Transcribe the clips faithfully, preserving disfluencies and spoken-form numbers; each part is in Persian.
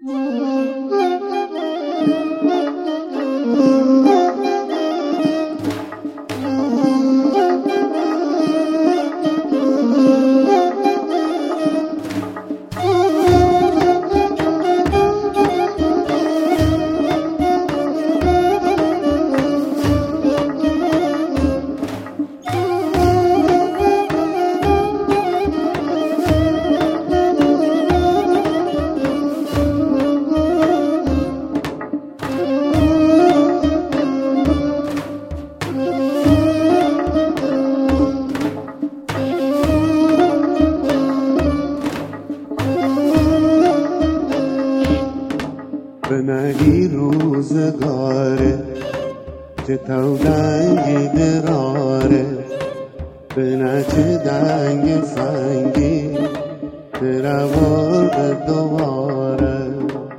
به نگی روزگاره چه تو دنگی دراره به نچه دنگ فنگی درور به دواره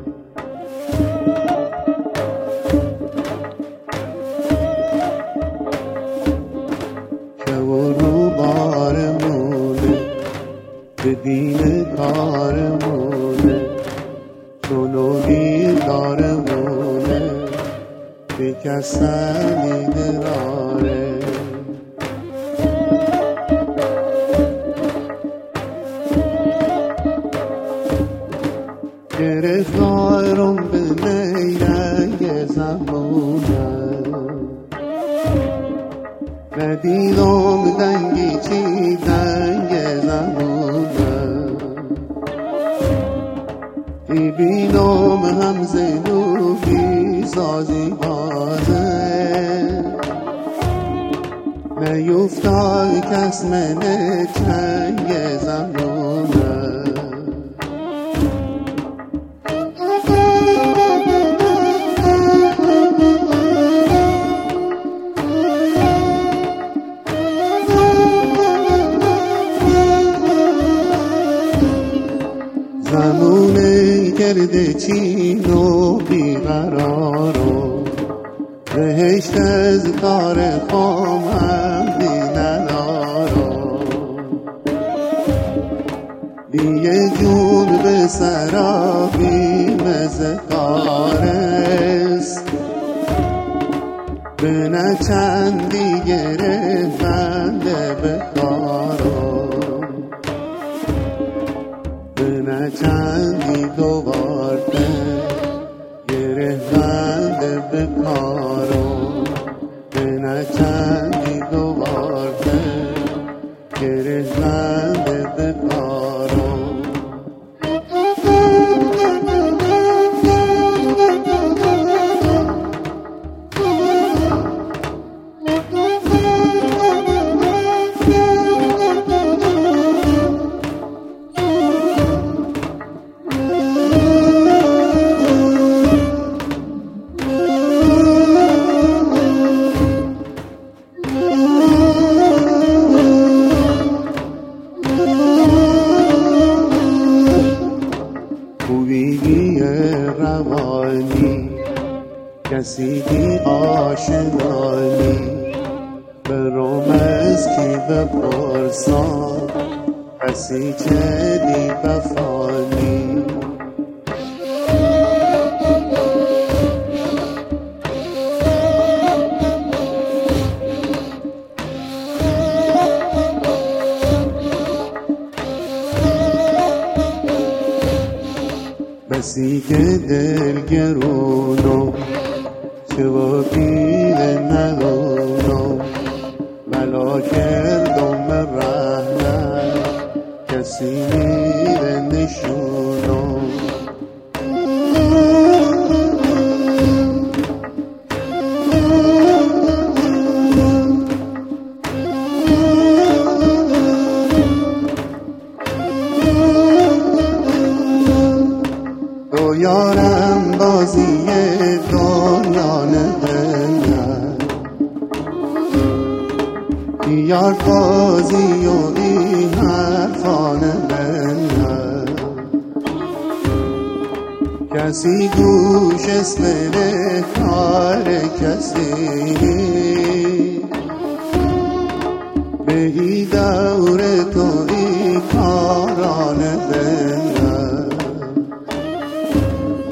که و رو بارمونه به دین کارمونه چونوی دارمونه به کسانی دراره گرفتارم به نیرنگ زمونه ندیدم دنگی چی دنگ زمونه بینام هم زنوبی سازی بازه نیفتاد کس من چنگ زمونه زمونه کرده چین و بیقرارو بهشت از کار خام هم ندارو دیگه جون به سرابی مزه کارست به نه چندی گرفته به کارو به چندی دوباره گرفتند به کارو به نه چندی دوباره گرفتند به کارو خوبی روانی کسی بی آشنایی برام از کی بپرسم کسی چه بی وفانی بسی که دلگرونو چه و پیل ندونو بلا کردم رحمت کسی میره نشونو تو یارم بازی دنیا نبندن یار بازی و این حرفان نبندن کسی گوش اسمه کار کسی بهی دور تو ای کاران نبندن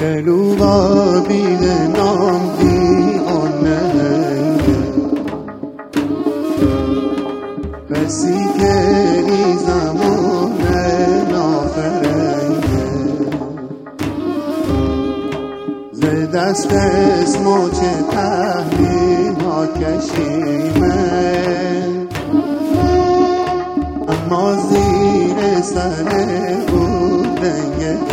کلوبا بیده نام دی آن نهنگه کسی که ای زمان نافرنگه ز دست اسمو چه تحریم ها کشیمه اما زیر سر او رنگ